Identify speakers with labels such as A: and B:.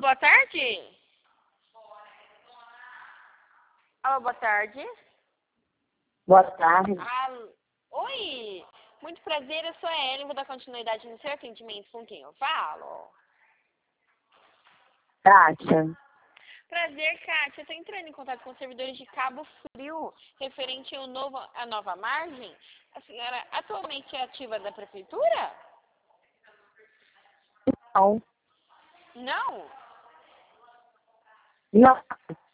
A: boa tarde. Alô, boa tarde.
B: Boa tarde.
A: Oi, muito prazer, eu sou a Ellen, vou dar continuidade no seu atendimento com quem eu falo.
B: Kátia.
A: Prazer, Kátia, eu estou entrando em contato com os servidores de Cabo Frio, referente à nova margem. A senhora atualmente é ativa da prefeitura?
B: Não.
A: Não?
B: Não.